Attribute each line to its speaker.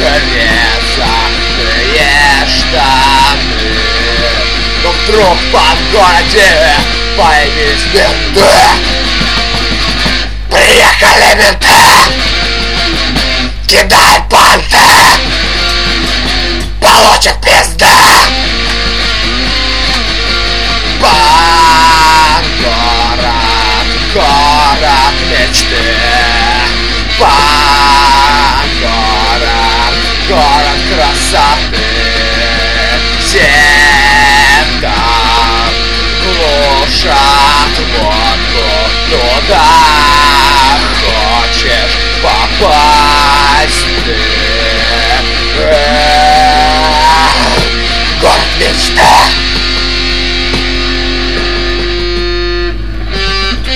Speaker 1: резаные штаны. Но вдруг в городе появились менты. Приехали менты, кидают банты, получат пизды. Город мечты. Город красоты. Все там глушат водку. Туда хочешь попасть ты. Город мечты.